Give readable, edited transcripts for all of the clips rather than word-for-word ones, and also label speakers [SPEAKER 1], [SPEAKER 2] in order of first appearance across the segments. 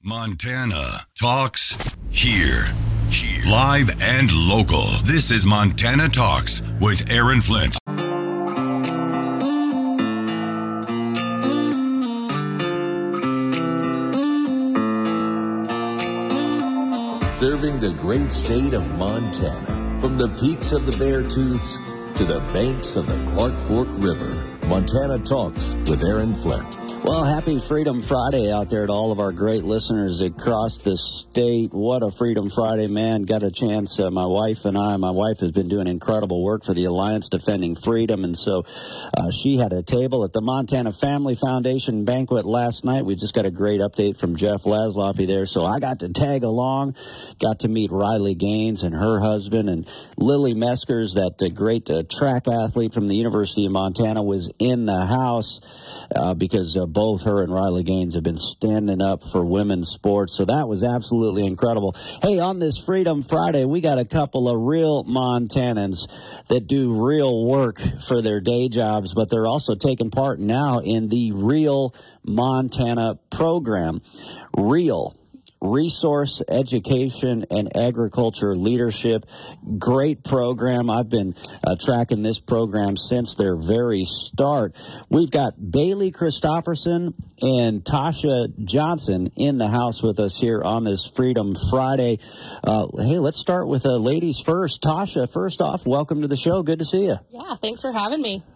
[SPEAKER 1] Montana Talks here. Live and local. This is Montana Talks with Aaron Flint.
[SPEAKER 2] Serving the great state of Montana, from the peaks of the Beartooths to the banks of the Clark Fork River. Montana Talks with Aaron Flint.
[SPEAKER 3] Well, happy Freedom Friday out there to all of our great listeners across the state. What a Freedom Friday, man. Got a chance, my wife has been doing incredible work for the Alliance Defending Freedom, and so she had a table at the Montana Family Foundation banquet last night. We just got a great update from Jeff Laszloffy there, so I got to tag along, got to meet Riley Gaines and her husband, and Lily Meskers, that great track athlete from the University of Montana, was in the house because both her and Riley Gaines have been standing up for women's sports. So that was absolutely incredible. Hey, on this Freedom Friday, we got a couple of real Montanans that do real work for their day jobs, but they're also taking part now in the Real Montana program. Real Resource Education and Agriculture Leadership. Great program. I've been tracking this program since their very start. We've got Bailey Christopherson and Tasha Johnson in the house with us here on this Freedom Friday. Hey, let's start with ladies first. Tasha, first off, welcome to the show. Good to see you.
[SPEAKER 4] Yeah, thanks for having me.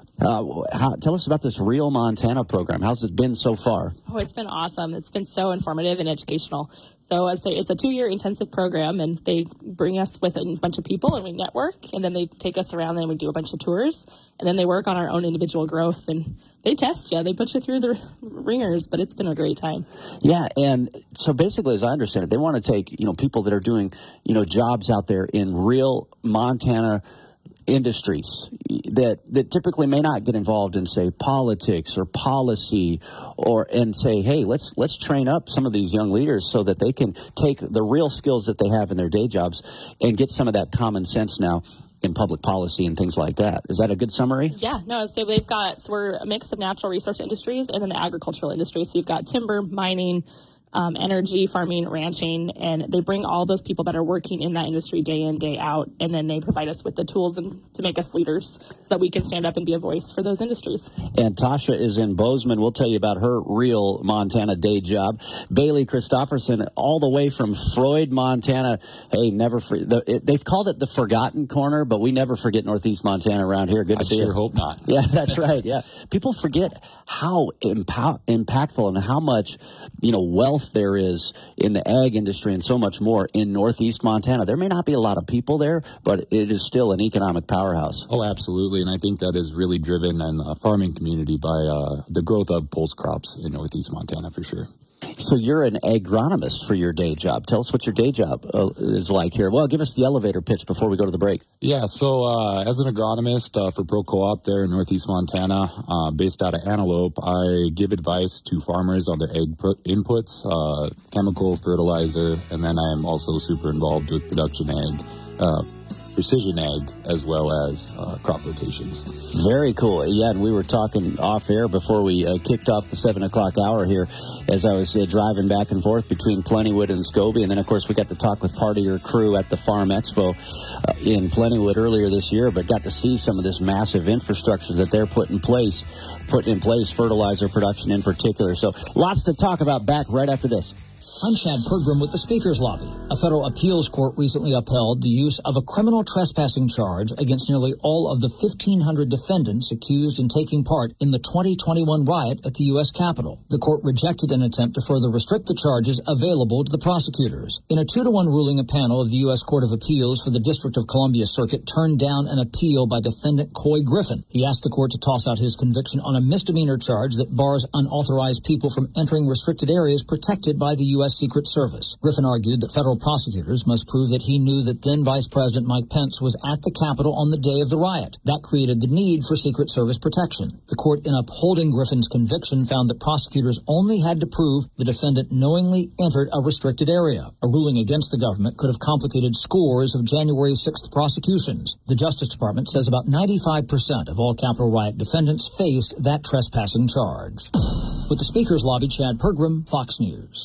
[SPEAKER 3] Tell us about this Real Montana program. How's it been so far?
[SPEAKER 4] Oh, it's been awesome. It's been so informative and educational. So it's a 2-year intensive program, and they bring us with a bunch of people, and we network, and then they take us around, and we do a bunch of tours, and then they work on our own individual growth, and they test you. They put you through the ringers, but it's been a great time. Yeah, and so basically, as I understand it, they want to take, people that are doing, jobs out there in real Montana industries that typically may not get involved in, say, politics or policy, and say, hey, let's train up some of these young leaders so that they can take the real skills that they have in their day jobs and get some of that common sense now in public policy and things like that. Is that a good summary? Yeah, no, so we're a mix of natural resource industries and then the agricultural industry. So you've got timber, mining, energy, farming, ranching, and they bring all those people that are working in that industry day in, day out, and then they provide us with the tools to make us leaders so that we can stand up and be a voice for those industries. And Tasha is in Bozeman. We'll tell you about her Real Montana day job. Bailey Christopherson, all the way from Freud, Montana. Hey, they've called it the Forgotten Corner, but we never forget Northeast Montana around here. Good to see you. I sure hope not. Yeah, that's right. Yeah, people forget how impactful and how much wealth there is in the ag industry and so much more in Northeast Montana. There may not be a lot of people there, but it is still an economic powerhouse.
[SPEAKER 5] Oh, absolutely. And I think that is really driven in the farming community by the growth of pulse crops in Northeast Montana for sure.
[SPEAKER 3] So you're an agronomist for your day job. Tell us what your day job is like here. Well, give us the elevator pitch before we go to the break.
[SPEAKER 5] Yeah, so as an agronomist for Pro Co-op there in Northeast Montana, based out of Antelope, I give advice to farmers on their ag inputs, chemical, fertilizer, and then I am also super involved with production ag, precision ag, as well as crop rotations.
[SPEAKER 3] Very cool. Yeah, and we were talking off air before we kicked off the 7 o'clock hour here as I was driving back and forth between Plentywood and Scobie. And then, of course, we got to talk with part of your crew at the Farm Expo in Plentywood earlier this year, but got to see some of this massive infrastructure that they're putting in place, fertilizer production in particular. So lots to talk about. Back right after this.
[SPEAKER 6] I'm Chad Pergram with the Speaker's Lobby. A federal appeals court recently upheld the use of a criminal trespassing charge against nearly all of the 1,500 defendants accused in taking part in the 2021 riot at the U.S. Capitol. The court rejected an attempt to further restrict the charges available to the prosecutors. In a 2-1 ruling, a panel of the U.S. Court of Appeals for the District of Columbia Circuit turned down an appeal by defendant Coy Griffin. He asked the court to toss out his conviction on a misdemeanor charge that bars unauthorized people from entering restricted areas protected by the U.S. Secret Service. Griffin argued that federal prosecutors must prove that he knew that then Vice President Mike Pence was at the Capitol on the day of the riot. That created the need for Secret Service protection. The court, in upholding Griffin's conviction, found that prosecutors only had to prove the defendant knowingly entered a restricted area. A ruling against the government could have complicated scores of January 6th prosecutions. The Justice Department says about 95% of all Capitol riot defendants faced that trespassing charge. With the Speaker's Lobby, Chad Pergram, Fox News.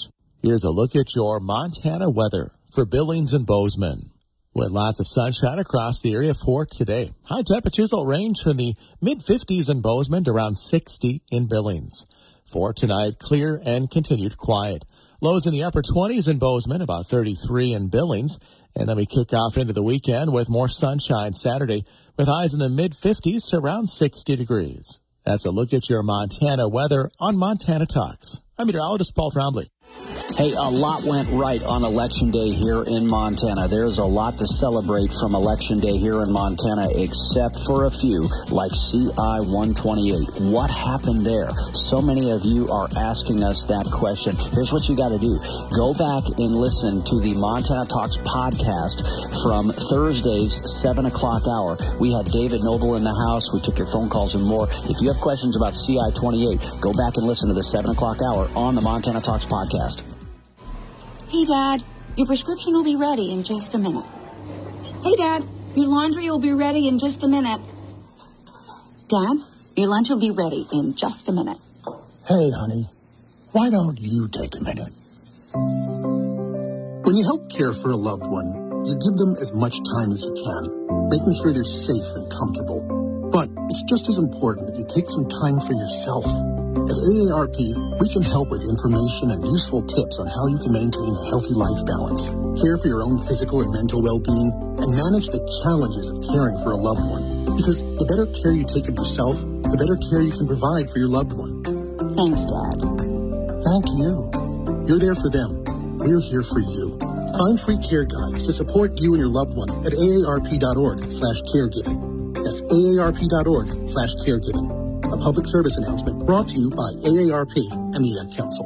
[SPEAKER 7] Here's a look at your Montana weather for Billings and Bozeman. With lots of sunshine across the area for today. High temperatures will range from the mid-50s in Bozeman to around 60 in Billings. For tonight, clear and continued quiet. Lows in the upper 20s in Bozeman, about 33 in Billings. And then we kick off into the weekend with more sunshine Saturday, with highs in the mid-50s to around 60 degrees. That's a look at your Montana weather on Montana Talks. I'm meteorologist Paul Trombley.
[SPEAKER 3] Hey, a lot went right on Election Day here in Montana. There's a lot to celebrate from Election Day here in Montana, except for a few, like CI 128. What happened there? So many of you are asking us that question. Here's what you got to do. Go back and listen to the Montana Talks podcast from Thursday's 7 o'clock hour. We had David Noble in the house. We took your phone calls and more. If you have questions about CI 28, go back and listen to the 7 o'clock hour on the Montana Talks podcast.
[SPEAKER 8] Hey, Dad, your prescription will be ready in just a minute. Hey, Dad, your laundry will be ready in just a minute. Dad, your lunch will be ready in just a minute.
[SPEAKER 9] Hey, honey, why don't you take a minute? When you help care for a loved one, you give them as much time as you can, making sure they're safe and comfortable. But it's just as important that you take some time for yourself. At AARP, we can help with information and useful tips on how you can maintain a healthy life balance, care for your own physical and mental well-being, and manage the challenges of caring for a loved one. Because the better care you take of yourself, the better care you can provide for your loved one.
[SPEAKER 8] Thanks, Dad.
[SPEAKER 9] Thank you. You're there for them. We're here for you. Find free care guides to support you and your loved one at aarp.org/caregiving. That's aarp.org/caregiving. A public service announcement brought to you by AARP and the Ad Council.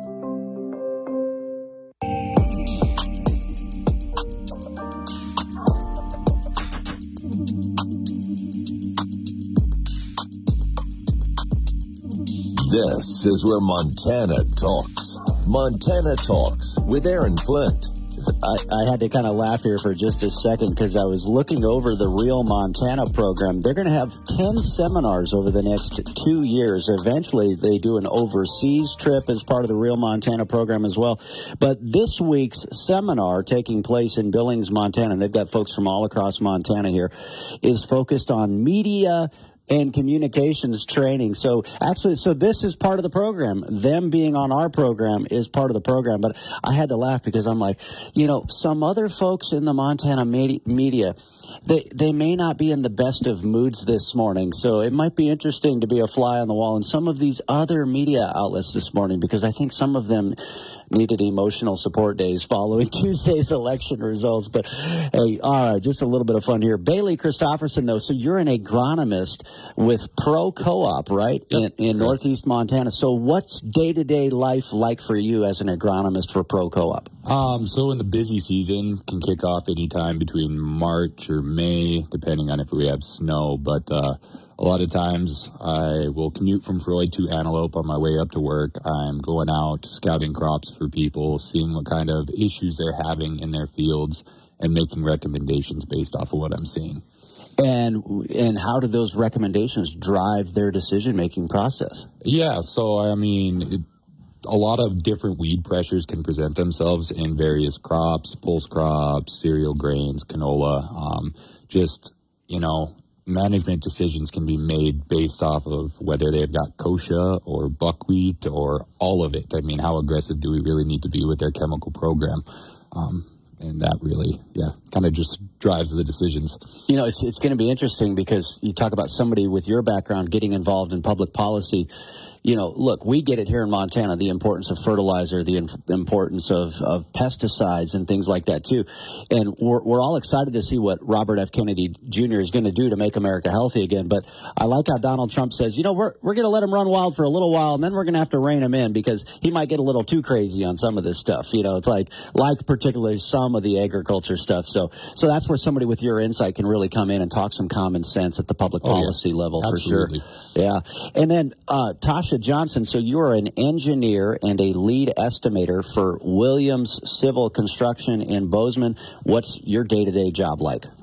[SPEAKER 2] This is where Montana talks. Montana Talks with Aaron Flint.
[SPEAKER 3] I had to kind of laugh here for just a second because I was looking over the Real Montana program. They're going to have 10 seminars over the next 2 years. Eventually, they do an overseas trip as part of the Real Montana program as well. But this week's seminar taking place in Billings, Montana, and they've got folks from all across Montana here, is focused on media and communications training. So this is part of the program. Them being on our program is part of the program. But I had to laugh because I'm like, some other folks in the Montana media, they may not be in the best of moods this morning. So it might be interesting to be a fly on the wall in some of these other media outlets this morning, because I think some of them needed emotional support days following Tuesday's election results. But hey, all right, just a little bit of fun here. Bailey Christopherson, though, so you're an agronomist with Pro Co-op, right, in Northeast Montana. So what's day-to-day life like for you as an agronomist for Pro Co-op?
[SPEAKER 5] So in the busy season can kick off anytime between March or May, depending on if we have snow. But a lot of times I will commute from Freud to Antelope on my way up to work. I'm going out scouting crops for people, seeing what kind of issues they're having in their fields, and making recommendations based off of what I'm seeing.
[SPEAKER 3] And how do those recommendations drive their decision-making process?
[SPEAKER 5] Yeah, so I mean, a lot of different weed pressures can present themselves in various crops, pulse crops, cereal grains, canola, management decisions can be made based off of whether they've got kochia or buckwheat or all of it. I mean, how aggressive do we really need to be with their chemical program? And that really, kind of just drives the decisions.
[SPEAKER 3] It's going to be interesting because you talk about somebody with your background getting involved in public policy. Look, we get it here in Montana, the importance of fertilizer, the importance of pesticides and things like that, too. And we're all excited to see what Robert F. Kennedy Jr. is going to do to make America healthy again. But I like how Donald Trump says, we're going to let him run wild for a little while, and then we're going to have to rein him in because he might get a little too crazy on some of this stuff. It's like particularly some of the agriculture stuff. So that's where somebody with your insight can really come in and talk some common sense at the public policy level.
[SPEAKER 5] Absolutely.
[SPEAKER 3] For sure. Yeah. And then Tasha Johnson, so you are an engineer and a lead estimator for Williams Civil Construction in Bozeman. What's your day-to-day job like?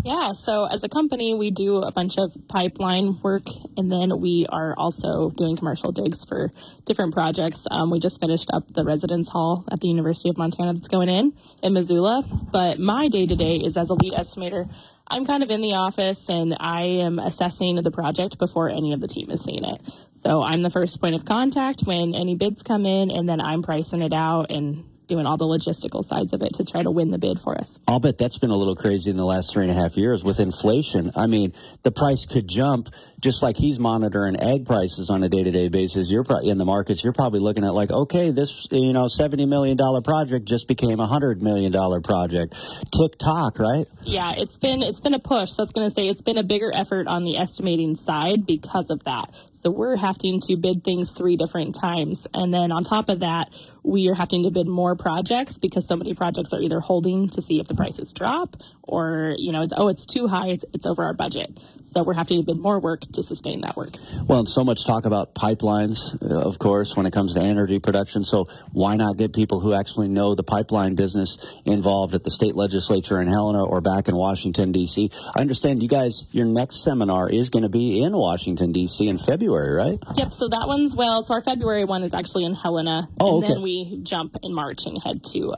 [SPEAKER 4] Yeah, so as a company, we do a bunch of pipeline work, and then we are also doing commercial digs for different projects. We just finished up the residence hall at the University of Montana that's going in Missoula, but my day-to-day is as a lead estimator. I'm kind of in the office, and I am assessing the project before any of the team has seen it. So I'm the first point of contact when any bids come in, and then I'm pricing it out and doing all the logistical sides of it to try to win the bid for us.
[SPEAKER 3] I'll bet that's been a little crazy in the last 3.5 years with inflation. I mean, the price could jump just like he's monitoring ag prices on a day-to-day basis. You're in the markets. You're probably looking at like, okay, this $70 million project just became a $100 million project. Tick-tock, right?
[SPEAKER 4] Yeah, it's been a push. So I was going to say it's been a bigger effort on the estimating side because of that. So we're having to bid things 3 different times. And then on top of that, we are having to bid more projects because so many projects are either holding to see if the prices drop or, it's too high, it's over our budget. So we're having to bid more work to sustain that work.
[SPEAKER 3] Well, and so much talk about pipelines, of course, when it comes to energy production. So why not get people who actually know the pipeline business involved at the state legislature in Helena or back in Washington, D.C.? I understand you guys, your next seminar is going to be in Washington, D.C. in February, right?
[SPEAKER 4] Yep, so that one's, so our February one is actually in Helena.
[SPEAKER 3] Oh,
[SPEAKER 4] and
[SPEAKER 3] okay.
[SPEAKER 4] Then we jump in March and head to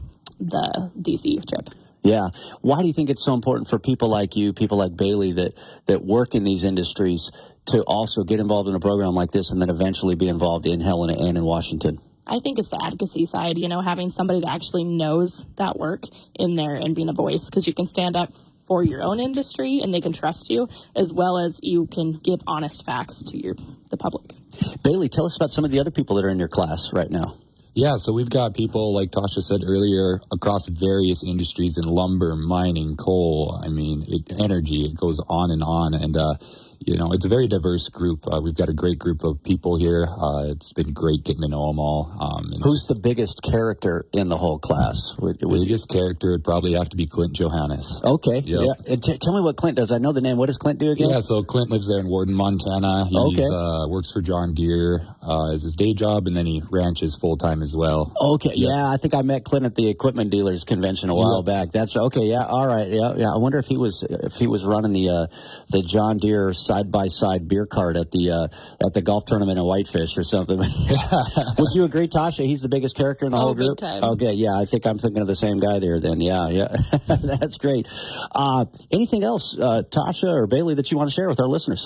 [SPEAKER 4] the D.C. trip.
[SPEAKER 3] Yeah. Why do you think it's so important for people like you, people like Bailey that work in these industries to also get involved in a program like this and then eventually be involved in Helena and in Washington?
[SPEAKER 4] I think it's the advocacy side, having somebody that actually knows that work in there and being a voice, because you can stand up for your own industry and they can trust you, as well as you can give honest facts to the public.
[SPEAKER 3] Bailey, tell us about some of the other people that are in your class right now.
[SPEAKER 5] Yeah, so we've got people, like Tasha said earlier, across various industries in lumber, mining, coal, energy. It goes on. And, it's a very diverse group. We've got a great group of people here. It's been great getting to know them all.
[SPEAKER 3] Who's the biggest character in the whole class?
[SPEAKER 5] The biggest character would probably have to be Clint Johannes.
[SPEAKER 3] Okay.
[SPEAKER 5] Yep.
[SPEAKER 3] Yeah. And tell me what Clint does. I know the name. What does Clint do again?
[SPEAKER 5] Yeah, so Clint lives there in Warden, Montana. He works for John Deere as his day job, and then he ranches full-time as well.
[SPEAKER 3] Okay. Yep. Yeah, I think I met Clint at the Equipment Dealers Convention a while back. That's okay. Yeah. All right. Yeah. I wonder if he was running the John Deere side-by-side beer cart at the golf tournament in Whitefish or something. Would you agree, Tasha? He's the biggest character in the whole group?
[SPEAKER 4] Big time.
[SPEAKER 3] Okay, yeah, I think I'm thinking of the same guy there then. Yeah. That's great. Anything else, Tasha or Bailey, that you want to share with our listeners?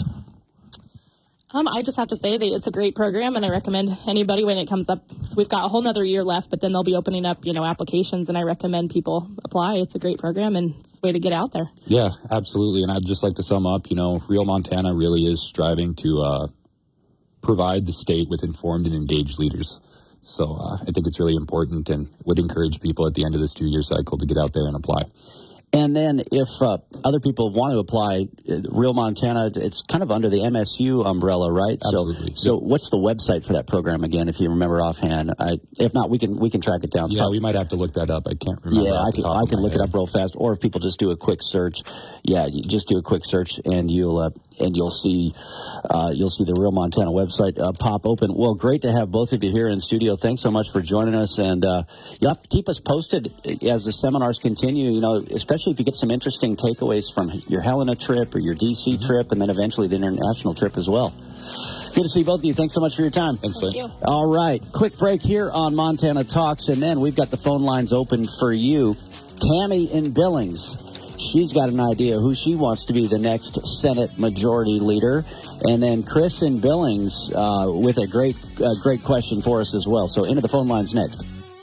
[SPEAKER 4] I just have to say that it's a great program, and I recommend anybody when it comes up. So we've got a whole nother year left, but then they'll be opening up, applications, and I recommend people apply. It's a great program, and it's a way to get out there.
[SPEAKER 5] Yeah, absolutely. And I'd just like to sum up, Real Montana really is striving to provide the state with informed and engaged leaders. So I think it's really important and would encourage people at the end of this 2-year cycle to get out there and apply.
[SPEAKER 3] And then if other people want to apply, Real Montana, it's kind of under the MSU umbrella, right?
[SPEAKER 5] Absolutely.
[SPEAKER 3] So what's the website for that program again, if you remember offhand? If not, we can track it down.
[SPEAKER 5] Yeah, we might have to look that up. I can't remember.
[SPEAKER 3] Yeah, I can look it up real fast. Or if people just do a quick search, you just do a quick search and you'll see the Real Montana website pop open. Well, great to have both of you here in studio. Thanks so much for joining us, and you'll have to keep us posted as the seminars continue. Especially if you get some interesting takeaways from your Helena trip or your DC trip, and then eventually the international trip as well. Good to see both of you. Thanks so much for your time.
[SPEAKER 5] Thanks,
[SPEAKER 4] Thank you.
[SPEAKER 3] All right, quick break here on Montana Talks, and then we've got the phone lines open for you. Tammy in Billings. She's got an idea who she wants to be the next Senate Majority Leader. And then Chris in Billings with a great question for us as well. So into the phone lines next.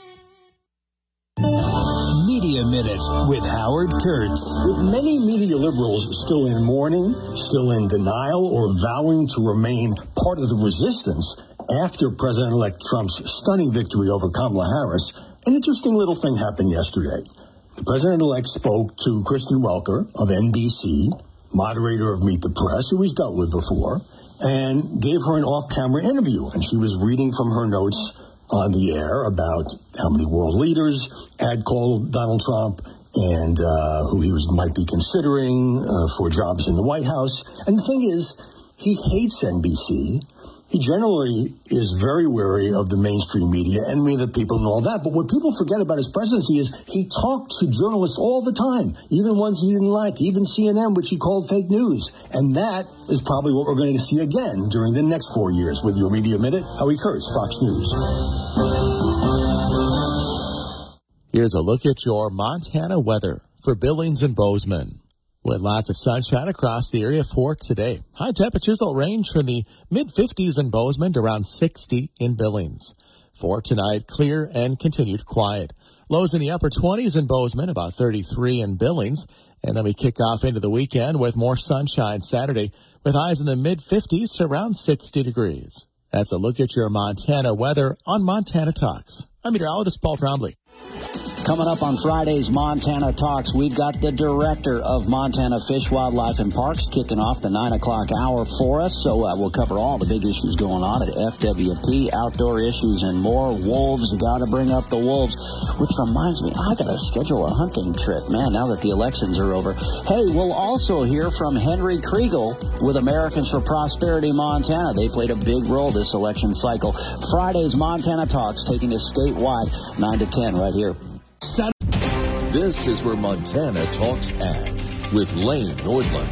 [SPEAKER 10] Media Minute with Howard Kurtz.
[SPEAKER 11] With many media liberals still in mourning, still in denial, or vowing to remain part of the resistance after President-elect Trump's stunning victory over Kamala Harris, an interesting little thing happened yesterday. The president-elect spoke to Kristen Welker of NBC, moderator of Meet the Press, who he's dealt with before, and gave her an off-camera interview. And she was reading from her notes on the air about how many world leaders had called Donald Trump and who he might be considering for jobs in the White House. And the thing is, he hates NBC. He generally is very wary of the mainstream media, enemy of the people and all that. But what people forget about his presidency is he talked to journalists all the time, even ones he didn't like, even CNN, which he called fake news. And that is probably what we're going to see again during the next 4 years. With your Media Minute, Howie Kurtz, Fox News.
[SPEAKER 7] Here's a look at your Montana weather for Billings and Bozeman. With lots of sunshine across the area for today. High temperatures will range from the mid-50s in Bozeman to around 60 in Billings. For tonight, clear and continued quiet. Lows in the upper 20s in Bozeman, about 33 in Billings. And then we kick off into the weekend with more sunshine Saturday with highs in the mid-50s to around 60 degrees. That's a look at your Montana weather on Montana Talks. I'm meteorologist Paul Trombley.
[SPEAKER 3] Coming up on Friday's Montana Talks, we've got the director of Montana Fish, Wildlife, and Parks kicking off the 9 o'clock hour for us. So we'll cover all the big issues going on at FWP, outdoor issues and more. Wolves, got to bring up the wolves, which reminds me, I got to schedule a hunting trip, man, now that the elections are over. Hey, we'll also hear from Henry Kriegel with Americans for Prosperity Montana. They played a big role this election cycle. Friday's Montana Talks taking us statewide, 9 to 10 right here.
[SPEAKER 2] This is where Montana Talks Ag with Lane Nordlund.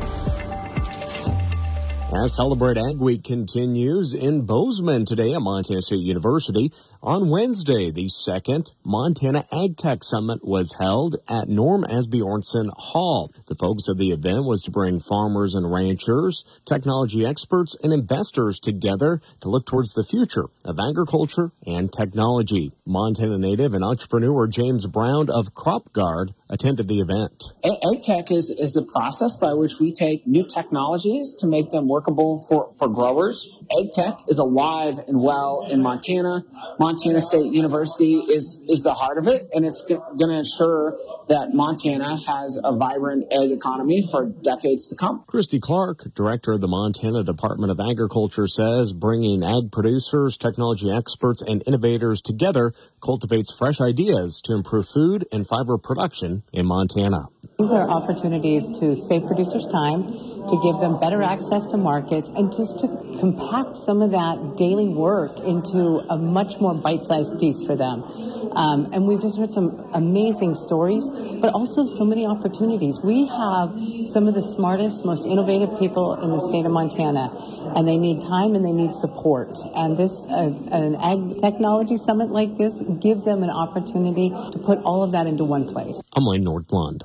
[SPEAKER 12] As Celebrate Ag Week continues in Bozeman today at Montana State University, on Wednesday, the second Montana Ag Tech Summit was held at Norm Asbjornson Hall. The focus of the event was to bring farmers and ranchers, technology experts, and investors together to look towards the future of agriculture and technology. Montana native and entrepreneur James Brown of CropGuard attended the event.
[SPEAKER 13] Ag Tech is the process by which we take new technologies to make them workable for growers. Ag Tech is alive and well in Montana. Montana State University is the heart of it, and it's going to ensure that Montana has a vibrant ag economy for decades to come.
[SPEAKER 12] Christy Clark, director of the Montana Department of Agriculture, says bringing ag producers, technology experts, and innovators together cultivates fresh ideas to improve food and fiber production in Montana.
[SPEAKER 14] These are opportunities to save producers time, to give them better access to markets, and just to compact some of that daily work into a much more bite-sized piece for them. And we've just heard some amazing stories, but also so many opportunities. We have some of the smartest, most innovative people in the state of Montana, and they need time and they need support. And this, an ag technology summit like this gives them an opportunity to put all of that into one place.
[SPEAKER 12] I'm Lane Nordlund.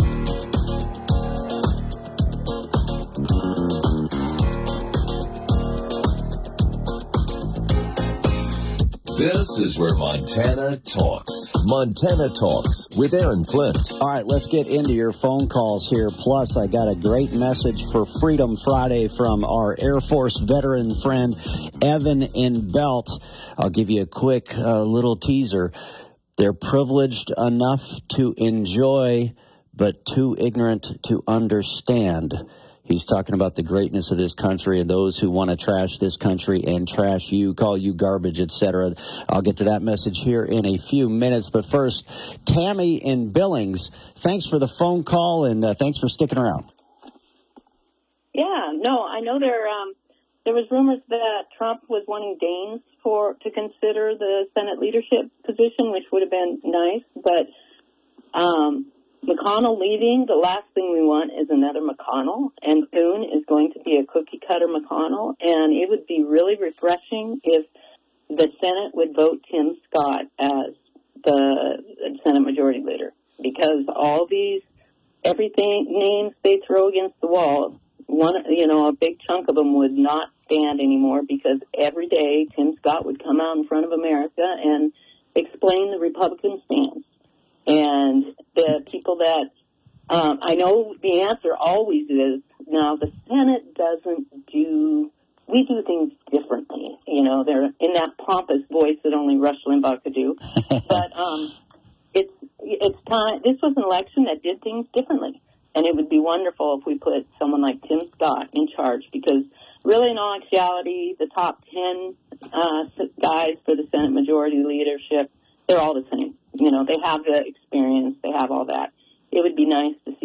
[SPEAKER 2] This is where Montana Talks. Montana Talks with Aaron Flint.
[SPEAKER 3] All right, let's get into your phone calls here. Plus, I got a great message for Freedom Friday from our Air Force veteran friend, Evan in Belt. I'll give you a quick little teaser. They're privileged enough to enjoy, but too ignorant to understand. He's talking about the greatness of this country and those who want to trash this country and trash you, call you garbage, etc. I'll get to that message here in a few minutes. But first, Tammy in Billings, thanks for the phone call and thanks for sticking around.
[SPEAKER 15] Yeah, no, I know there was rumors that Trump was wanting Daines to consider the Senate leadership position, which would have been nice, but McConnell leaving, the last thing we want is another McConnell, and Thune is going to be a cookie-cutter McConnell, and it would be really refreshing if the Senate would vote Tim Scott as the Senate Majority Leader, because all these, everything, names they throw against the wall, a big chunk of them would not stand anymore, because every day Tim Scott would come out in front of America and explain the Republican stance. And the people that, I know the answer always is, now the Senate we do things differently. They're in that pompous voice that only Rush Limbaugh could do. But it's time, this was an election that did things differently. And it would be wonderful if we put someone like Tim Scott in charge, because really in all actuality, the top 10 guys for the Senate Majority Leadership, they're all the same. They have the experience, they have all that. It would be nice to see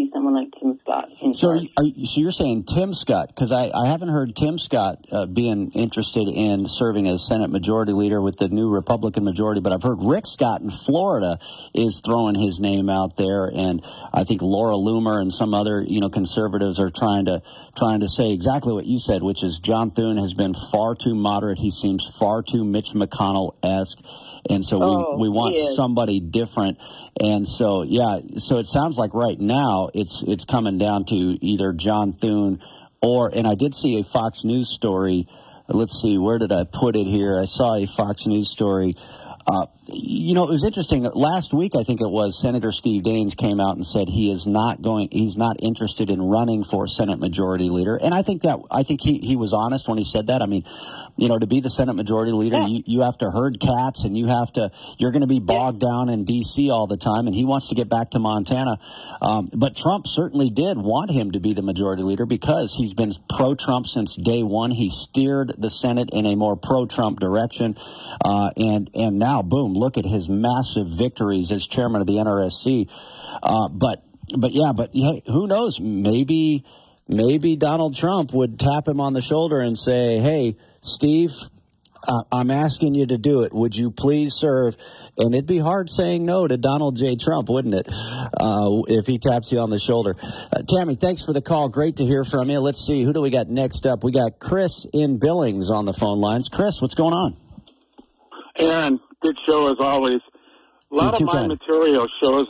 [SPEAKER 15] see someone like Tim Scott in
[SPEAKER 3] So,
[SPEAKER 15] charge.
[SPEAKER 3] so you're saying Tim Scott, because I haven't heard Tim Scott being interested in serving as Senate Majority Leader with the new Republican majority, but I've heard Rick Scott in Florida is throwing his name out there, and I think Laura Loomer and some other conservatives are trying to say exactly what you said, which is John Thune has been far too moderate. He seems far too Mitch McConnell-esque. And so we want somebody different. And so, so it sounds like right now it's coming down to either John Thune and I did see a Fox News story. Let's see, where did I put it here? I saw a Fox News story. It was interesting. Last week, I think it was, Senator Steve Daines came out and said he's not interested in running for Senate Majority Leader. And I think he was honest when he said that. I mean, to be the Senate Majority Leader, you have to herd cats and you're going to be bogged down in D.C. all the time. And he wants to get back to Montana. But Trump certainly did want him to be the Majority Leader because he's been pro-Trump since day one. He steered the Senate in a more pro-Trump direction. And now, boom, look at his massive victories as chairman of the NRSC. But hey, who knows? Maybe Donald Trump would tap him on the shoulder and say, hey, Steve, I'm asking you to do it. Would you please serve? And it'd be hard saying no to Donald J. Trump, wouldn't it, if he taps you on the shoulder. Tammy, thanks for the call. Great to hear from you. Let's see. Who do we got next up? We got Chris in Billings on the phone lines. Chris, what's going on?
[SPEAKER 16] Aaron, good show as always. A lot of my material shows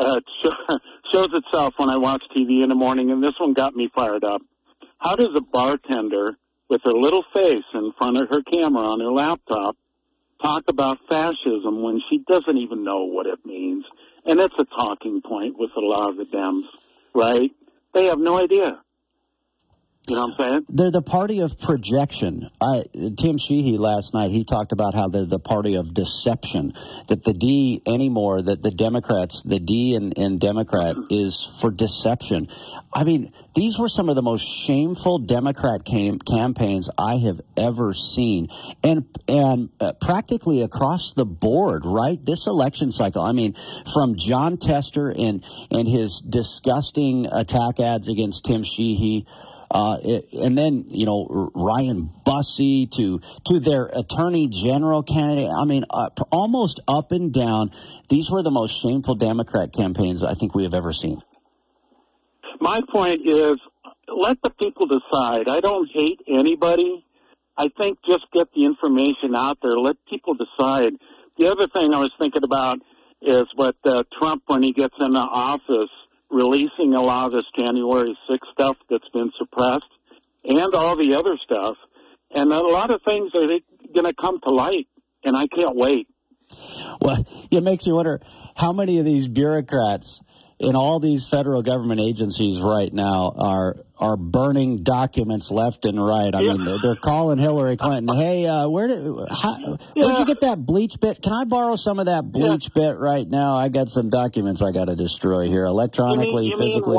[SPEAKER 16] itself when I watch TV in the morning, and this one got me fired up. How does a bartender with her little face in front of her camera on her laptop talk about fascism when she doesn't even know what it means? And it's a talking point with a lot of the Dems, right? They have no idea. You know what I'm saying?
[SPEAKER 3] They're the party of projection. Tim Sheehy last night, he talked about how they're the party of deception, that the D anymore, that the Democrats, the D in Democrat is for deception. I mean, these were some of the most shameful Democrat campaigns I have ever seen. And practically across the board, right? This election cycle, I mean, from John Tester and his disgusting attack ads against Tim Sheehy, and then, Ryan Bussey to their attorney general candidate. I mean, almost up and down. These were the most shameful Democrat campaigns I think we have ever seen.
[SPEAKER 16] My point is, let the people decide. I don't hate anybody. I think just get the information out there. Let people decide. The other thing I was thinking about is what Trump, when he gets into office, releasing a lot of this January 6th stuff that's been suppressed and all the other stuff. And a lot of things are going to come to light, and I can't wait.
[SPEAKER 3] Well, it makes you wonder how many of these bureaucrats in all these federal government agencies right now are burning documents left and right. I mean, they're calling Hillary Clinton. Hey, where'd you get that bleach bit? Can I borrow some of that bleach bit right now? I got some documents I got to destroy here, electronically, physically.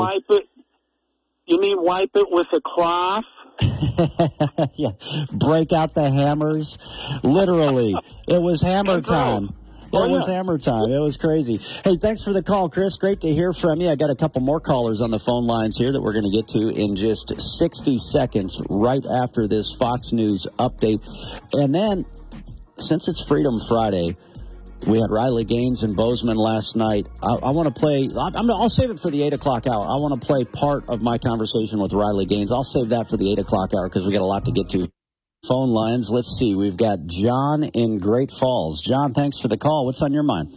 [SPEAKER 16] You mean wipe it with a cloth?
[SPEAKER 3] Yeah, break out the hammers. Literally, it was hammer time. It was hammer time. It was crazy. Hey, thanks for the call, Chris. Great to hear from you. I got a couple more callers on the phone lines here that we're going to get to in just 60 seconds right after this Fox News update. And then, since it's Freedom Friday, we had Riley Gaines in Bozeman last night. I want to play, I'll save it for the 8 o'clock hour. I want to play part of my conversation with Riley Gaines. I'll save that for the 8 o'clock hour because we got a lot to get to. Phone lines. Let's see. We've got John in Great Falls. John, thanks for the call. What's on your mind?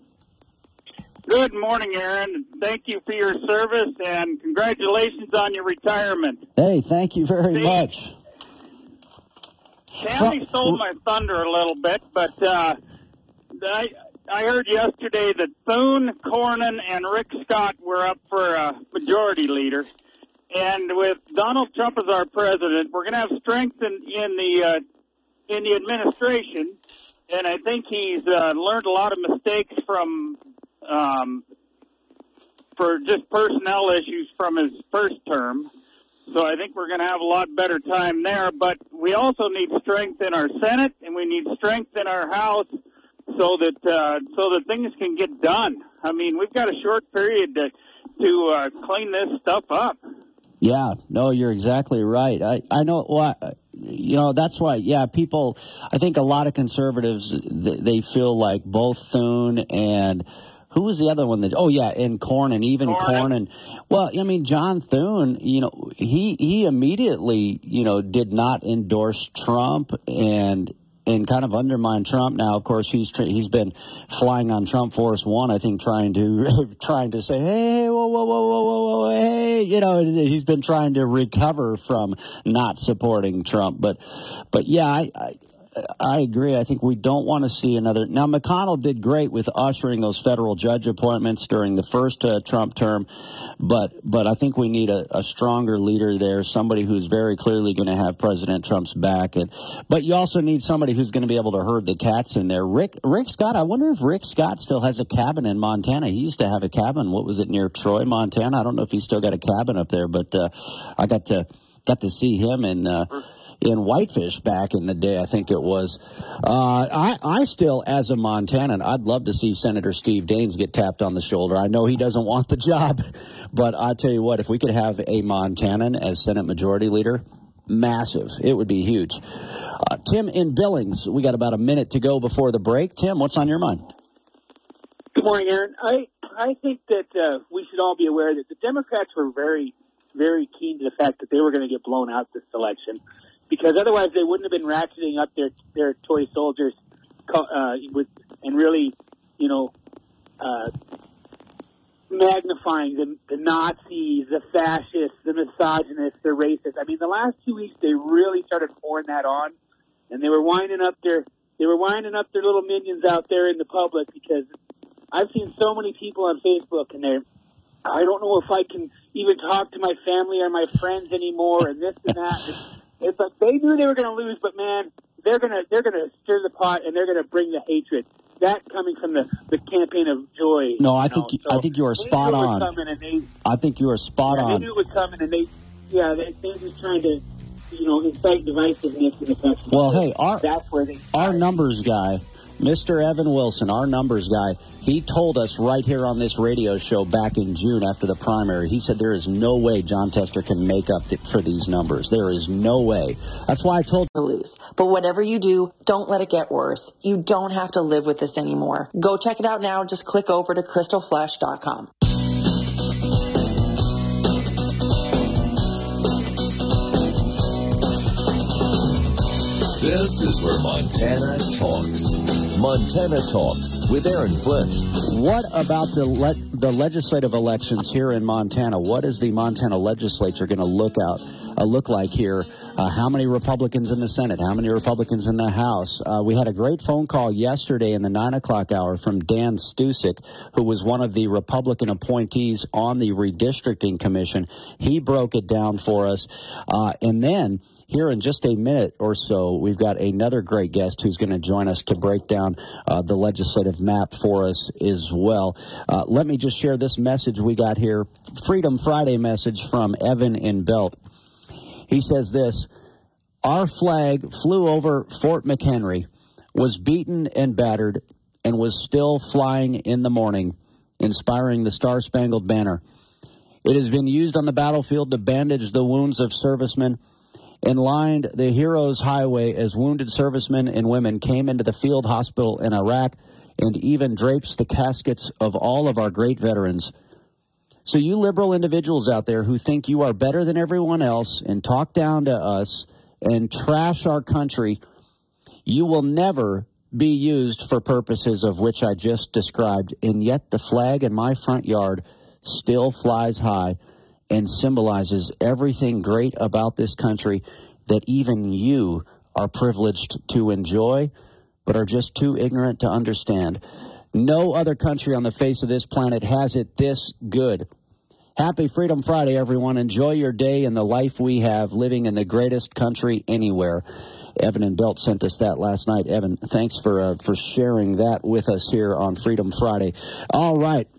[SPEAKER 17] Good morning, Aaron. Thank you for your service, and congratulations on your retirement.
[SPEAKER 3] Hey, thank you very much.
[SPEAKER 17] Tammy stole my thunder a little bit, but I heard yesterday that Thune, Cornyn, and Rick Scott were up for majority leader. And with Donald Trump as our president, we're going to have strength in the administration. And I think he's learned a lot of mistakes from for just personnel issues from his first term. So I think we're going to have a lot better time there. But we also need strength in our Senate, and we need strength in our House so that things can get done. I mean, we've got a short period to to clean this stuff up.
[SPEAKER 3] Yeah, no, you're exactly right. I know why. That's why. Yeah, people. I think a lot of conservatives they feel like both Thune and who was the other one that? Oh yeah, and Cornyn, even Cornyn. Well, I mean, John Thune. He immediately did not endorse Trump and kind of undermine Trump. Now, of course, he's been flying on Trump Force One, I think, trying to say, hey, whoa, hey, he's been trying to recover from not supporting Trump. But yeah, I agree. I think we don't want to see another. Now, McConnell did great with ushering those federal judge appointments during the first Trump term, but I think we need a stronger leader there, somebody who's very clearly going to have President Trump's back. But you also need somebody who's going to be able to herd the cats in there. Rick Scott, I wonder if Rick Scott still has a cabin in Montana. He used to have a cabin. What was it, near Troy, Montana? I don't know if he's still got a cabin up there, but I got to see him in Whitefish back in the day, I think it was. I still, as a Montanan, I'd love to see Senator Steve Daines get tapped on the shoulder. I know he doesn't want the job, but I tell you what, if we could have a Montanan as Senate Majority Leader, massive. It would be huge. Tim in Billings, we got about a minute to go before the break. Tim, what's on your mind?
[SPEAKER 18] Good morning, Aaron. I think that we should all be aware that the Democrats were very, very keen to the fact that they were going to get blown out this election, because otherwise they wouldn't have been ratcheting up their toy soldiers and really, magnifying the Nazis, the fascists, the misogynists, the racists. I mean, the last 2 weeks they really started pouring that on, and they were winding up their little minions out there in the public, because I've seen so many people on Facebook, and I don't know if I can even talk to my family or my friends anymore, and this and that. It's like they knew they were going to lose, but man, they're going to stir the pot, and they're going to bring the hatred. That coming from the campaign of joy.
[SPEAKER 3] No, I think you are spot on. I think you are spot on.
[SPEAKER 18] They knew it was coming, and they were just trying to, incite divisiveness in the country.
[SPEAKER 3] Well, hey,
[SPEAKER 18] that's where
[SPEAKER 3] our numbers guy, Mr. Evan Wilson, our numbers guy, he told us right here on this radio show back in June after the primary, he said there is no way Jon Tester can make up for these numbers. There is no way. That's why I told
[SPEAKER 19] to lose. But whatever you do, don't let it get worse. You don't have to live with this anymore. Go check it out now. Just click over to crystalflesh.com.
[SPEAKER 2] This is where Montana talks. Montana Talks with Aaron Flint.
[SPEAKER 3] What about the legislative elections here in Montana? What is the Montana legislature going to look like here? How many Republicans in the Senate? How many Republicans in the House? We had a great phone call yesterday in the 9 o'clock hour from Dan Stusik, who was one of the Republican appointees on the redistricting commission. He broke it down for us. And then here in just a minute or so, we've got another great guest who's going to join us to break down the legislative map for us as well. Let me just share this message we got here, Freedom Friday message from Evan in Belt. He says this: our flag flew over Fort McHenry, was beaten and battered, and was still flying in the morning, inspiring the Star-Spangled Banner. It has been used on the battlefield to bandage the wounds of servicemen and lined the hero's highway as wounded servicemen and women came into the field hospital in Iraq, and even drapes the caskets of all of our great veterans. So you liberal individuals out there who think you are better than everyone else and talk down to us and trash our country, you will never be used for purposes of which I just described, and yet the flag in my front yard still flies high and symbolizes everything great about this country that even you are privileged to enjoy, but are just too ignorant to understand. No other country on the face of this planet has it this good. Happy Freedom Friday, everyone. Enjoy your day and the life we have, living in the greatest country anywhere. Evan and Belt sent us that last night. Evan, thanks for sharing that with us here on Freedom Friday. All right.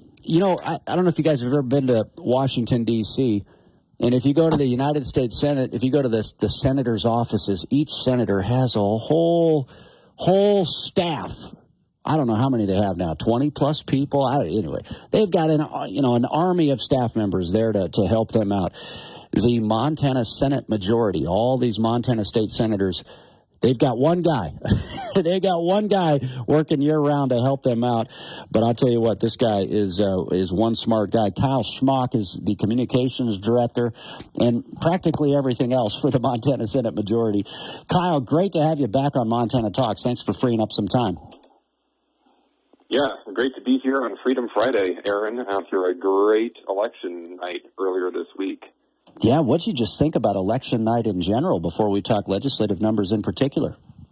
[SPEAKER 3] I don't know if you guys have ever been to Washington, D.C., and if you go to the United States Senate, if you go to the senators' offices, each senator has a whole staff. I don't know how many they have now, 20 plus people. Anyway, they've got an army of staff members there to help them out. The Montana Senate majority, all these Montana state senators, they've got one guy. They've got one guy working year-round to help them out. But I'll tell you what, this guy is one smart guy. Kyle Schmock is the communications director and practically everything else for the Montana Senate majority. Kyle, great to have you back on Montana Talks. Thanks for freeing up some time.
[SPEAKER 20] Yeah, great to be here on Freedom Friday, Aaron, after a great election night earlier this week.
[SPEAKER 3] Yeah, what'd you just think about election night in general before we talk legislative numbers in particular?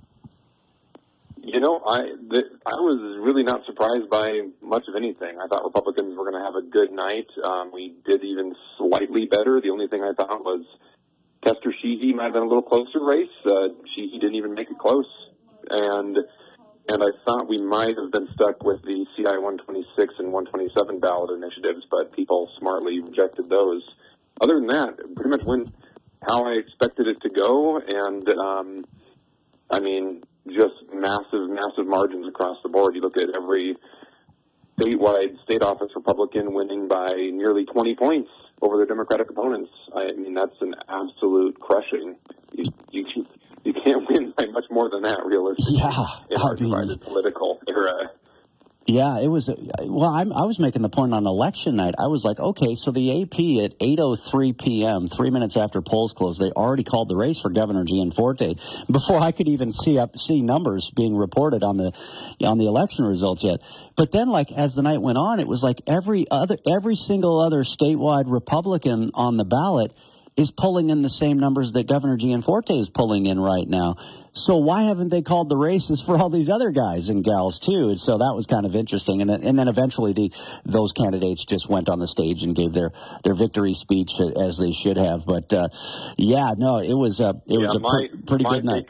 [SPEAKER 20] You know, I was really not surprised by much of anything. I thought Republicans were going to have a good night. We did even slightly better. The only thing I thought was Tester Sheehy might have been a little closer race. Sheehy didn't even make it close. And I thought we might have been stuck with the CI 126 and 127 ballot initiatives, but people smartly rejected those. Other than that, it pretty much went how I expected it to go, and I mean, just massive margins across the board. You look at every statewide state office Republican winning by nearly 20 points over their Democratic opponents. I mean, that's an absolute crushing. You can't win by much more than that, realistically, in our divided political era.
[SPEAKER 3] Yeah, it was. Well, I was making the point on election night. I was like, okay, so the AP at 8:03 p.m., 3 minutes after polls closed, they already called the race for Governor Gianforte before I could even see numbers being reported on the election results yet. But then, like as the night went on, it was like every single other statewide Republican on the ballot is pulling in the same numbers that Governor Gianforte is pulling in right now. So why haven't they called the races for all these other guys and gals too? And so that was kind of interesting. And then eventually those candidates just went on the stage and gave their victory speech as they should have. But it was a pretty good night.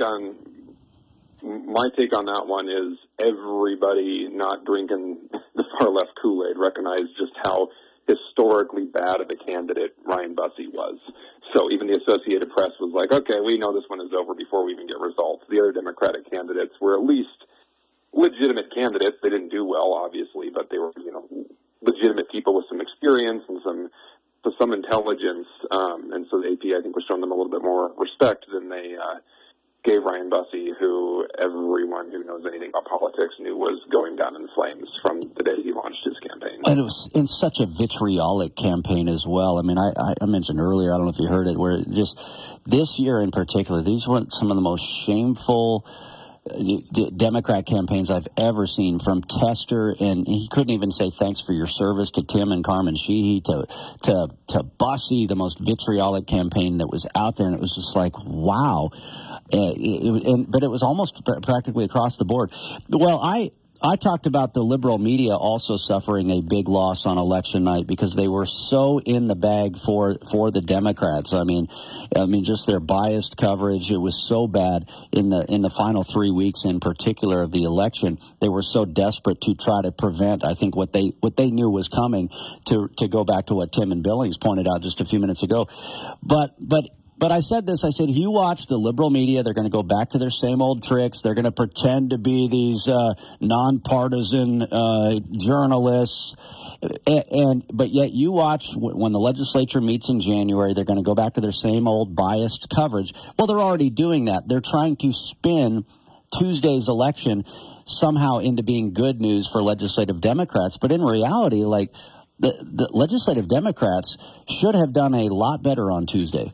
[SPEAKER 20] My take on that one is everybody not drinking the far left Kool-Aid recognized just how historically bad of a candidate Ryan Busse was. So even the Associated Press was like, okay, we know this one is over before we even get results. The other Democratic candidates were at least legitimate candidates. They didn't do well, obviously, but they were, legitimate people with some experience and some intelligence. And so the AP, I think, was showing them a little bit more respect than they gave Ryan Busse, who everyone who knows anything about politics knew was going down in flames from the day he launched his campaign.
[SPEAKER 3] And it was in such a vitriolic campaign as well. I mean, I mentioned earlier, I don't know if you heard it, where just this year in particular, these were some of the most shameful Democrat campaigns I've ever seen, from Tester, and he couldn't even say thanks for your service to Tim and Carmen Sheehy, to Busse, the most vitriolic campaign that was out there, and it was just like, wow. But it was almost practically across the board. Well, I talked about the liberal media also suffering a big loss on election night because they were so in the bag for the Democrats. I mean, just their biased coverage. It was so bad in the final 3 weeks, in particular, of the election. They were so desperate to try to prevent, I think, what they knew was coming. To go back to what Tim and Billings pointed out just a few minutes ago, But I said this, I said, you watch the liberal media, they're going to go back to their same old tricks. They're going to pretend to be these nonpartisan journalists. But yet you watch when the legislature meets in January, they're going to go back to their same old biased coverage. Well, they're already doing that. They're trying to spin Tuesday's election somehow into being good news for legislative Democrats. But in reality, like the legislative Democrats should have done a lot better on Tuesday.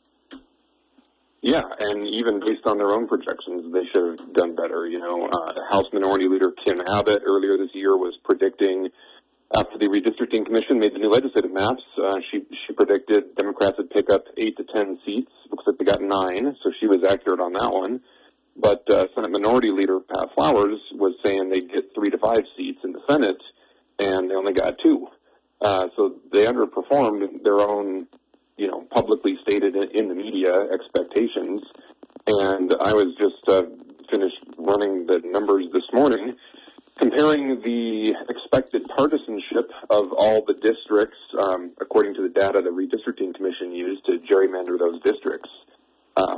[SPEAKER 20] Yeah, and even based on their own projections, they should have done better. House Minority Leader Kim Abbott earlier this year was predicting, after the Redistricting Commission made the new legislative maps, she predicted Democrats would pick up 8 to 10 seats. Looks like they got 9, so she was accurate on that one. But Senate Minority Leader Pat Flowers was saying they'd get 3 to 5 seats in the Senate, and they only got 2. So they underperformed their own publicly stated in the media expectations. And I was just finished running the numbers this morning, comparing the expected partisanship of all the districts, according to the data the Redistricting Commission used to gerrymander those districts.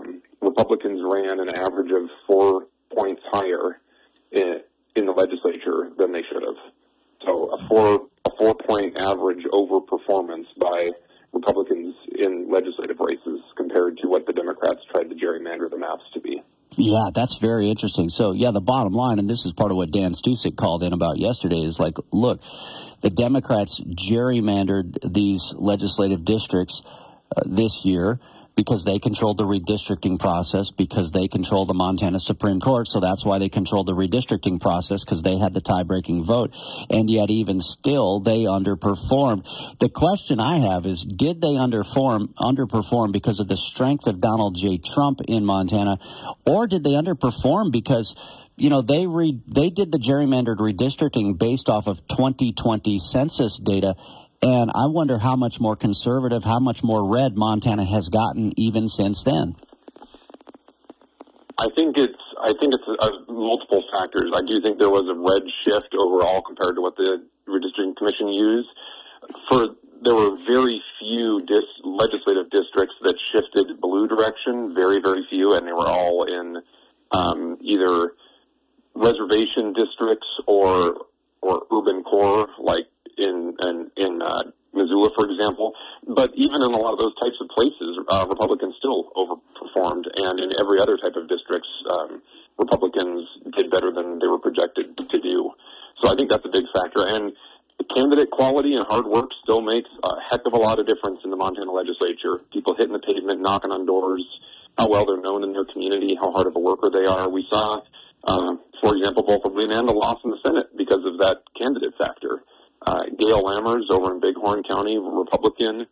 [SPEAKER 20] Republicans ran an average of 4 points higher in the legislature better than they should have. So a 4-point average overperformance by Republicans in legislative races compared to what the Democrats tried to gerrymander the maps to be.
[SPEAKER 3] Yeah, that's very interesting. So, yeah, the bottom line, and this is part of what Dan Stusik called in about yesterday, is like, look, the Democrats gerrymandered these legislative districts this year because they controlled the redistricting process, because they controlled the Montana Supreme Court. So that's why they controlled the redistricting process, because they had the tie-breaking vote. And yet even still, they underperformed. The question I have is, did they underperform because of the strength of Donald J. Trump in Montana, or did they underperform because, you know, they did the gerrymandered redistricting based off of 2020 census data? And I wonder how much more conservative, how much more red Montana has gotten even since then.
[SPEAKER 20] I think it's multiple factors. I do think there was a red shift overall compared to what the redistricting commission used. There were very few legislative districts that shifted blue direction, very, very few, and they were all in either reservation districts or urban core, like in Missoula, for example. But even in a lot of those types of places, Republicans still overperformed, and in every other type of districts, Republicans did better than they were projected to do. So I think that's a big factor. And the candidate quality and hard work still makes a heck of a lot of difference in the Montana legislature. People hitting the pavement, knocking on doors, how well they're known in their community, how hard of a worker they are. We saw, for example, both a win and a loss in the Senate because of that candidate factor. Gail Lammers over in Bighorn County, Republican,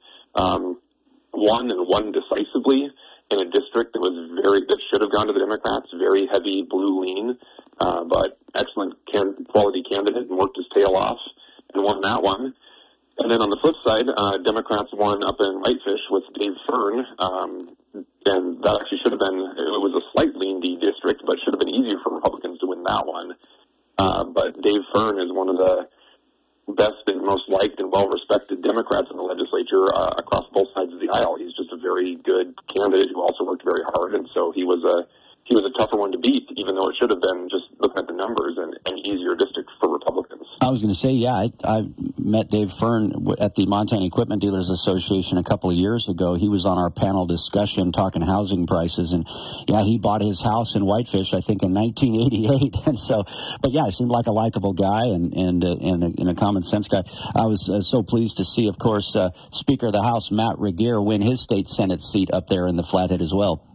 [SPEAKER 20] won decisively in a district that should have gone to the Democrats, very heavy blue lean, but excellent quality candidate, and worked his tail off and won that one. And then on the flip side, Democrats won up in Whitefish with Dave Fern, and that actually should have been, it was a slight lean D district, but should have been easier for Republicans to win that one. But Dave Fern is one of the best and most liked and well-respected Democrats in the legislature across both sides of the aisle. He's just a very good candidate who also worked very hard, and so he was a tougher one to beat, even though it should have been, just looking at the numbers, an easier district for Republicans.
[SPEAKER 3] I was going to say, yeah, I met Dave Fern at the Montana Equipment Dealers Association a couple of years ago. He was on our panel discussion talking housing prices, and yeah, he bought his house in Whitefish, I think, in 1988. And so, but yeah, he seemed like a likable guy and a common sense guy. I was so pleased to see, of course, Speaker of the House Matt Regier win his state Senate seat up there in the Flathead as well.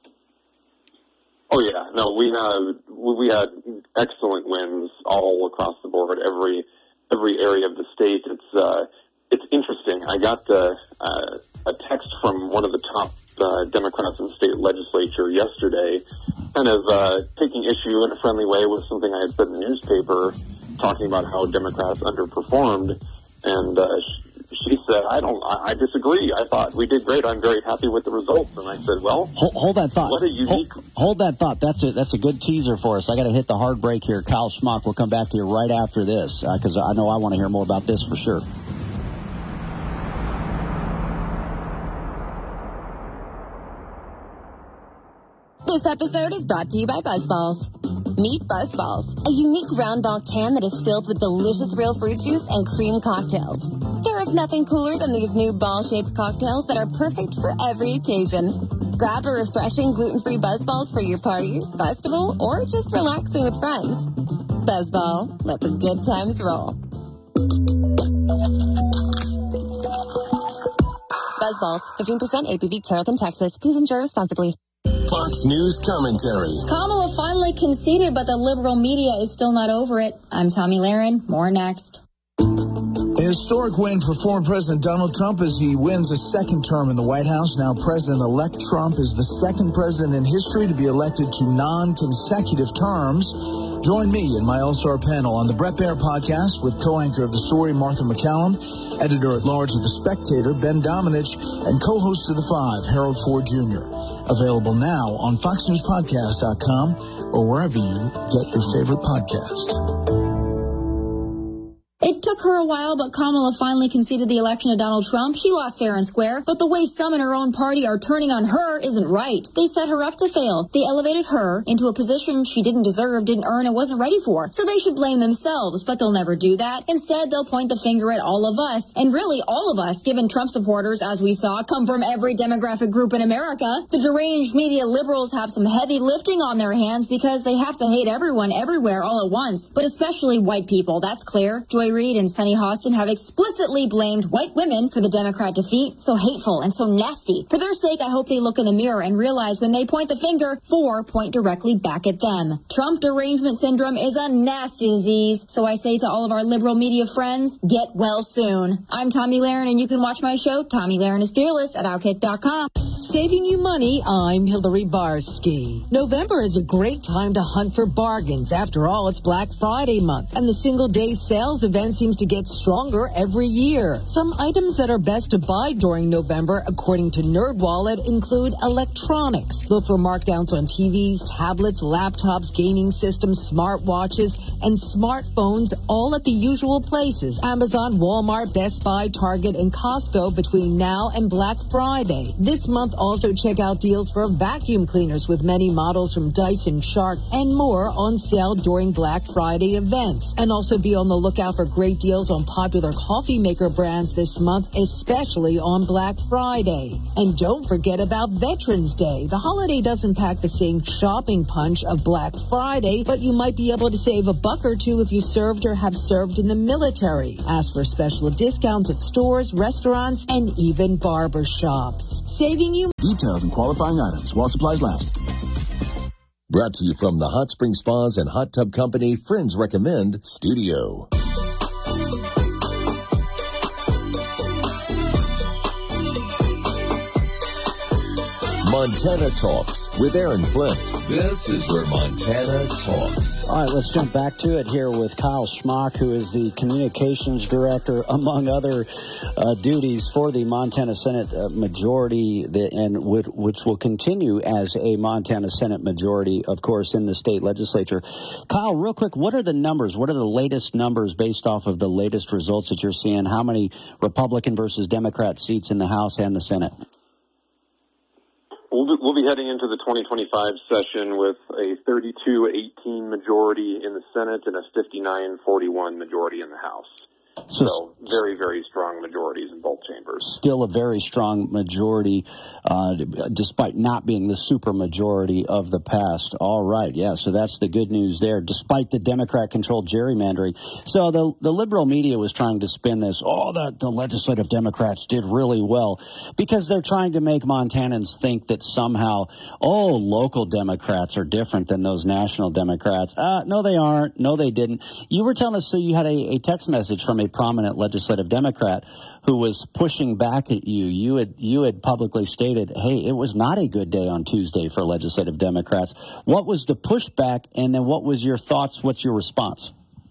[SPEAKER 20] Oh yeah, no, we had excellent wins all across the board, every area of the state. It's interesting. I got a text from one of the top Democrats in the state legislature yesterday, kind of taking issue in a friendly way with something I had said in the newspaper, talking about how Democrats underperformed, and she said, I disagree. I thought we did great. I'm very happy with the results. And I said, well,
[SPEAKER 3] hold that thought.
[SPEAKER 20] What a unique...
[SPEAKER 3] Hold that thought. That's a good teaser for us. I got to hit the hard break here. Kyle Schmuck will come back to you right after this, because I know I want to hear more about this for sure.
[SPEAKER 21] This episode is brought to you by BuzzBalls. Meet BuzzBalls, a unique round ball can that is filled with delicious real fruit juice and cream cocktails. There is nothing cooler than these new ball-shaped cocktails that are perfect for every occasion. Grab a refreshing gluten-free BuzzBalls for your party, festival, or just relaxing with friends. BuzzBall, let the good times roll. BuzzBalls, 15% ABV, Carrollton, Texas. Please enjoy responsibly.
[SPEAKER 2] Fox News commentary.
[SPEAKER 22] Kamala finally conceded, but the liberal media is still not over it. I'm Tommy Lahren. More next.
[SPEAKER 23] A historic win for former President Donald Trump as he wins a second term in the White House. Now President-elect Trump is the second president in history to be elected to non-consecutive terms. Join me and my all-star panel on the Bret Baier podcast with co-anchor of The Story, Martha McCallum, editor-at-large of The Spectator, Ben Domenech, and co-host of The Five, Harold Ford Jr. Available now on FoxNewsPodcast.com or wherever you get your favorite podcast.
[SPEAKER 22] It took took her a while, but Kamala finally conceded the election to Donald Trump. She lost fair and square, but the way some in her own party are turning on her isn't right. They set her up to fail. They elevated her into a position she didn't deserve, didn't earn, and wasn't ready for. So they should blame themselves, but they'll never do that. Instead, they'll point the finger at all of us, and really all of us, given Trump supporters, as we saw, come from every demographic group in America. The deranged media liberals have some heavy lifting on their hands because they have to hate everyone everywhere all at once, but especially white people. That's clear. Joy Reid and Sunny Hostin have explicitly blamed white women for the Democrat defeat. So hateful and so nasty. For their sake, I hope they look in the mirror and realize when they point the finger, 4 point directly back at them. Trump derangement syndrome is a nasty disease. So I say to all of our liberal media friends, get well soon. I'm Tommy Lahren, and you can watch my show, Tommy Lahren is Fearless, at Outkick.com.
[SPEAKER 1] Saving you money, I'm Hillary Barsky. November is a great time to hunt for bargains. After all, it's Black Friday month, and the single-day sales event seems to get stronger every year. Some items that are best to buy during November, according to NerdWallet, include electronics. Look for markdowns on TVs, tablets, laptops, gaming systems, smartwatches, and smartphones, all at the usual places: Amazon, Walmart, Best Buy, Target, and Costco between now and Black Friday. This month, also check out deals for vacuum cleaners with many models from Dyson, Shark, and more on sale during Black Friday events. And also be on the lookout for great deals on popular coffee maker brands this month, especially on Black Friday. And don't forget about Veterans Day. The holiday doesn't pack the same shopping punch of Black Friday, but you might be able to save $1 or $2 if you served or have served in the military. Ask for special discounts at stores, restaurants, and even barber shops. Saving you
[SPEAKER 2] details and qualifying items while supplies last. Brought to you from the Hot Spring Spas and Hot Tub Company Friends Recommend Studio. Montana Talks with Aaron Flint. This is where Montana talks.
[SPEAKER 3] All right, let's jump back to it here with Kyle Schmock, who is the communications director, among other duties, for the Montana Senate majority, which will continue as a Montana Senate majority, of course, in the state legislature. Kyle, real quick, what are the numbers? What are the latest numbers based off of the latest results that you're seeing? How many Republican versus Democrat seats in the House and the Senate?
[SPEAKER 20] We'll be heading into the 2025 session with a 32-18 majority in the Senate and a 59-41 majority in the House. So very, very strong majorities in both chambers.
[SPEAKER 3] Still a very strong majority, despite not being the super majority of the past. All right, yeah, so that's the good news there, despite the Democrat-controlled gerrymandering. So the liberal media was trying to spin this, the legislative Democrats did really well, because they're trying to make Montanans think that somehow, local Democrats are different than those national Democrats. No, they aren't. No, they didn't. You were telling us, so you had a text message from a prominent legislative Democrat who was pushing back at you. You had publicly stated, hey, it was not a good day on Tuesday for legislative Democrats. What was the pushback, and then what was your thoughts? What's your response?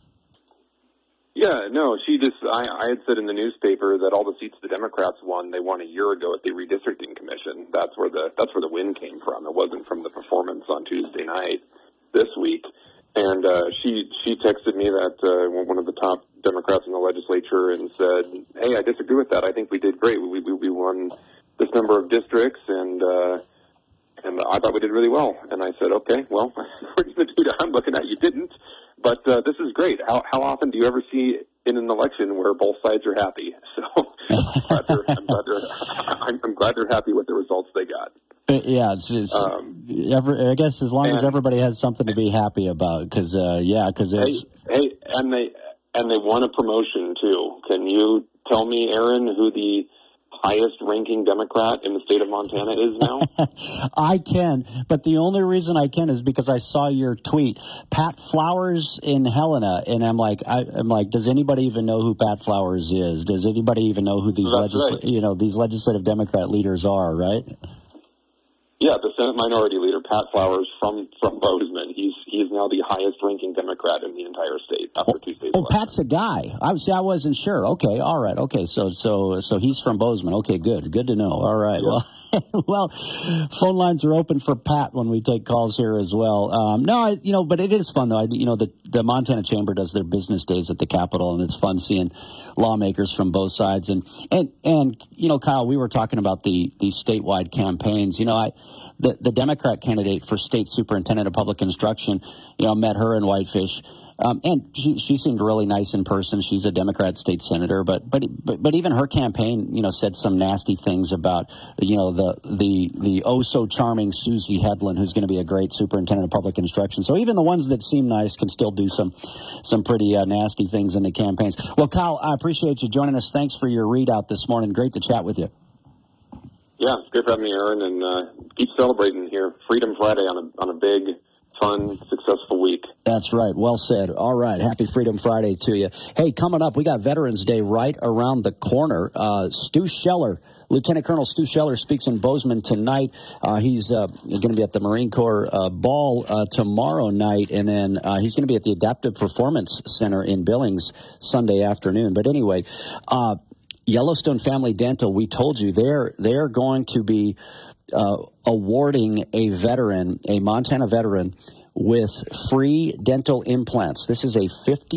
[SPEAKER 20] Yeah, no, I had said in the newspaper that all the seats the Democrats won, they won a year ago at the redistricting commission. That's where the win came from. It wasn't from the performance on Tuesday night this week. And she texted me that one of the top Democrats in the legislature and said, hey, I disagree with that. I think we did great. We won this number of districts, and I thought we did really well. And I said, okay, well, we're going to do that. I'm looking at you didn't. But this is great. How often do you ever see in an election where both sides are happy? So I'm glad they're happy with the results they got.
[SPEAKER 3] Yeah, I guess as long as everybody has something to be happy about, because it's
[SPEAKER 20] and they won a promotion too. Can you tell me, Aaron, who the highest ranking Democrat in the state of Montana is now?
[SPEAKER 3] I can, but the only reason I can is because I saw your tweet, Pat Flowers in Helena, and I'm like, does anybody even know who Pat Flowers is? Does anybody even know who these these legislative Democrat leaders are? Right?
[SPEAKER 20] Yeah, the Senate Minority Leader, Pat Flowers from Bozeman. He's now the highest ranking Democrat in the entire state after Tuesday's election.
[SPEAKER 3] Pat's a guy. I wasn't sure. Okay, all right. Okay, so he's from Bozeman. Okay, good to know. All right. Yeah. Well, phone lines are open for Pat when we take calls here as well. But it is fun though. The the Montana Chamber does their business days at the Capitol, and it's fun seeing lawmakers from both sides. And you know, Kyle, we were talking about these statewide campaigns. You know, the Democrat candidate for state superintendent of public instruction, you know, met her in Whitefish. And she seemed really nice in person. She's a Democrat state senator, but even her campaign, you know, said some nasty things about, you know, the oh so charming Susie Hedlund, who's going to be a great superintendent of public instruction. So even the ones that seem nice can still do some pretty nasty things in the campaigns. Well, Kyle, I appreciate you joining us. Thanks for your readout this morning. Great to chat with you.
[SPEAKER 20] Yeah, it's great for having me, Aaron, and keep celebrating here. Freedom Friday on a big, fun, successful week.
[SPEAKER 3] That's right. Well said. All right. Happy Freedom Friday to you. Hey, coming up, we got Veterans Day right around the corner. Stu Scheller, Lieutenant Colonel Stu Scheller speaks in Bozeman tonight. He's going to be at the Marine Corps ball tomorrow night, and then he's going to be at the Adaptive Performance Center in Billings Sunday afternoon. But anyway, Yellowstone Family Dental, we told you they're going to be awarding a Montana veteran with free dental implants. This is a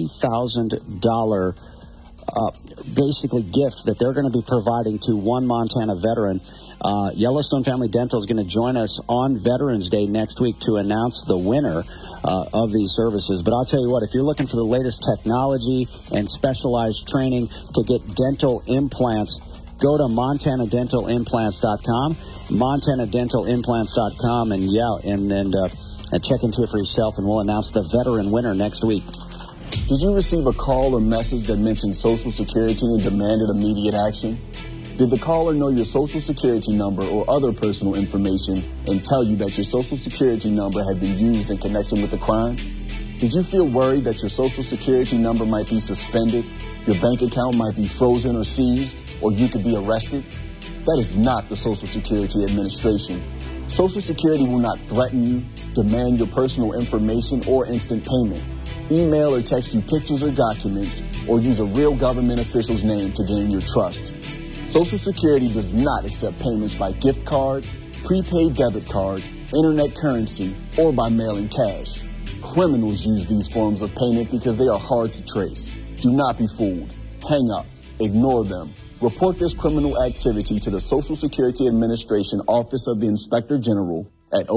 [SPEAKER 3] $50,000 basically gift that they're going to be providing to one Montana veteran. Yellowstone Family Dental is going to join us on Veterans Day next week to announce the winner of these services. But I'll tell you what, if you're looking for the latest technology and specialized training to get dental implants, go to MontanaDentalImplants.com, MontanaDentalImplants.com, and check into it for yourself, and we'll announce the veteran winner next week.
[SPEAKER 6] Did you receive a call or message that mentioned Social Security and demanded immediate action? Did the caller know your Social Security number or other personal information and tell you that your Social Security number had been used in connection with a crime? Did you feel worried that your Social Security number might be suspended, your bank account might be frozen or seized, or you could be arrested? That is not the Social Security Administration. Social Security will not threaten you, demand your personal information, or instant payment, email or text you pictures or documents, or use a real government official's name to gain your trust. Social Security does not accept payments by gift card, prepaid debit card, internet currency, or by mailing cash. Criminals use these forms of payment because they are hard to trace. Do not be fooled. Hang up. Ignore them. Report this criminal activity to the Social Security Administration Office of the Inspector General at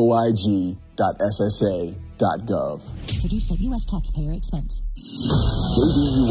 [SPEAKER 6] oig.ssa.gov.
[SPEAKER 22] Produced at U.S. taxpayer expense.
[SPEAKER 6] JDU